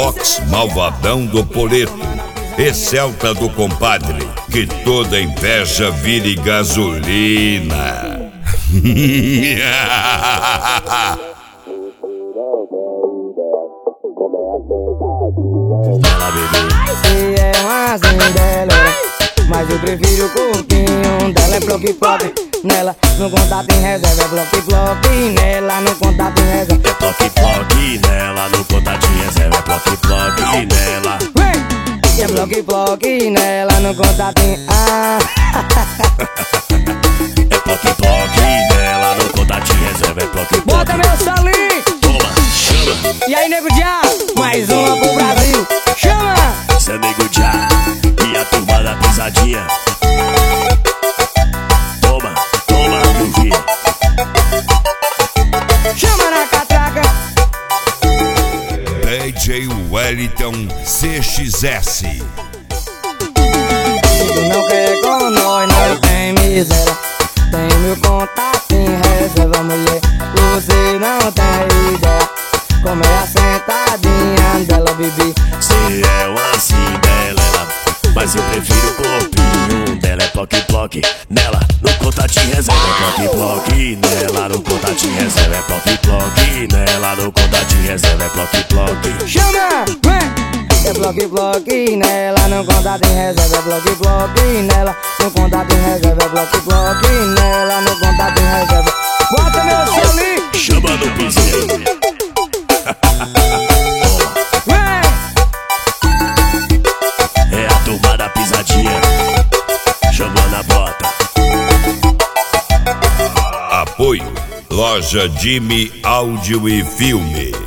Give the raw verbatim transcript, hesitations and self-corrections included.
Fox malvadão do Poleto e Celta do compadre, que toda inveja vire gasolina. Se é uma cindelera, mas eu prefiro o corpinho dela. É bloque bloque, nela no contato em reserva. É bloque bloque, nela no contato em reserva. É bloque bloque, nela no contato em reserva. É bloque bloque, nela. E é bloque bloque, nela no contato em ah. É bloque bloque, nela no contato em reserva. É bloque bloque. Bota meu salinho. Toma, chama. E aí, nego já, mais uma pro Brasil. Chama! Cê é nego já e a turma da pisadinha. Toma, toma, meu filho. Chama na catraca. D J Wellington C X S. Se tu não quer com nós, não tem miséria. Tem meu contato em reserva, mulher. Você não tem ideia como é a sentadinha dela, bebê. Cê é uma cinderela, mas eu prefiro o corpinho dela. É bloque bloque, nela no contato em reserva. É bloque bloque, nela no contato em reserva. É bloque bloque, nela no contato em reserva. É bloque bloque. Chama! Vem! É bloque bloque, nela no contato em reserva. É bloque bloque, nela no contato em reserva. É bloque bloque, nela no contato em reserva. Bota meu selinho. Chama no piseiro. É a turma da pisadinha, chamando a bota. Apoio Loja Jimmy Áudio e Filme.